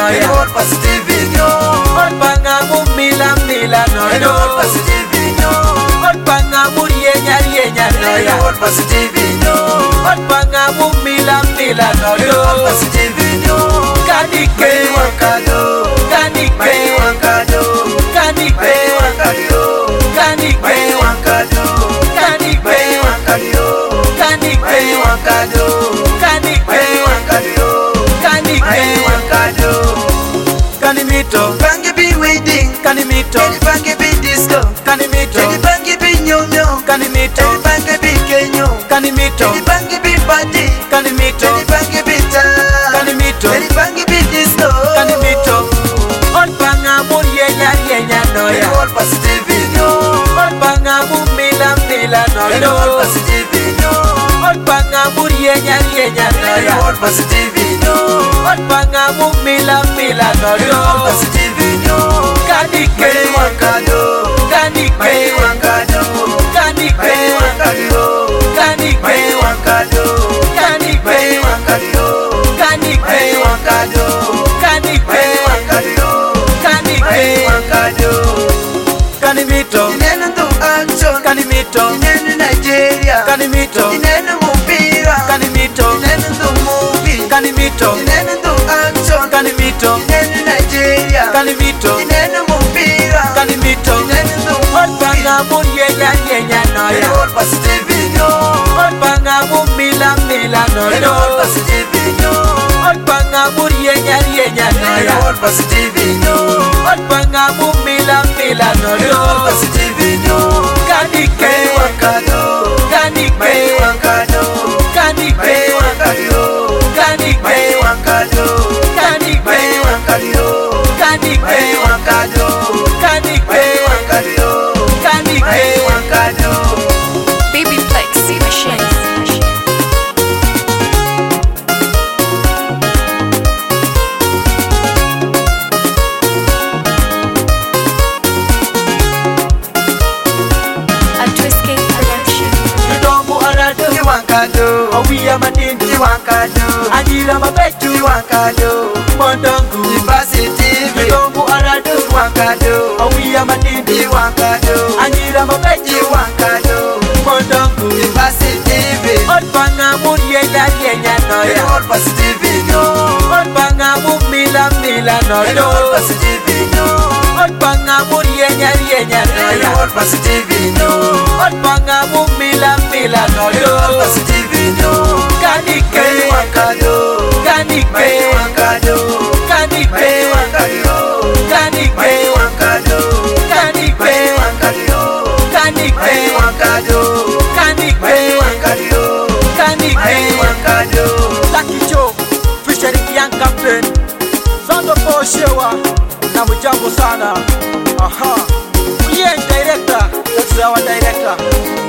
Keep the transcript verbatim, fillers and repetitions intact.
noya All positive in you. Ol panga mumila mila noyo All positive in you. Ol panga murienya rienya noya All positive in you. Ol panga mumila mila noyo All positive in you. Kanike May wakado. Kanike May wakado. Kanike May wakado. Kanike May wakado. Kanike May wakado. Kanike May wakado. Kanike May wakado. Kanike May wakado. Kanimito Bangi be waiting. Kanimito Any bangi be disco. Kanimito Any bangi be nyonyo. Kanimito Any bangi be kenyo. Kanimito Any bangi be party. Kanimito Any bangi be ta. Kanimito Any bangi be disco. Kanimito Ol panga murienya rienya noya All positive in you. Ol panga mumila mila All noyo positive in you. Ol panga murienya rienya noya All positive in you. Ol panga mumila mila All noyo positive in you. Kanike May wakado. May Kanike wakado. Kanike May wakado. Kanike May wakado. Kanike May wakado. Kanike May wakado. Kanike May wakado. May Kanike wakado. Kanimito Ineno to action. Kanimito Ineno Nigeria. Kanimito Ineno mpira. Kanimito Ineno to movie. Kanimito Ineno to action. Kanimito Ineno Nigeria. Kanimito Ineno mpira. Kanimito Ineno to Ol movie. panga murienya rienya noya All positive in you. Ol panga mumila mila All noyo positive in you. Ol panga murienya rienya noya All positive in you. Ol panga mumila mila All noyo positive in you. Kanike May wakado. May Kanike wakado. Kanike May wakado. Kanike May wakado. Kanike May wakado. Kanike May wakado. Kanike May wakado. Kanike May wakado. Baby Flex, see the shit. A Twiscate production. Yudomu arado You wakado. Awiya madindu You wakado. Ajira mabetu You wakado. Mondongu Positive. Yudomu arado You wakado. Awiya madindu You wakado. Ajira mabetu You wakado. Mondongu Positive. Ol panga murienya rienya noya All positive in you. Ol panga mumila mila All noyo positive in you. Ol panga murienya rienya noya All positive in you. Ol panga mumila mila All noyo positive in you. Kanike May wakado. Kanike May wakado. Kanike May wakado. Kanike May wakado. Kanike May wakado. Kanike May wakado. Kanike May wakado. May Kanike wakado. Lucky Joe featuring Young Captain Sound of Oshewa na mjambo sana. Aha. Uye director, that's our director.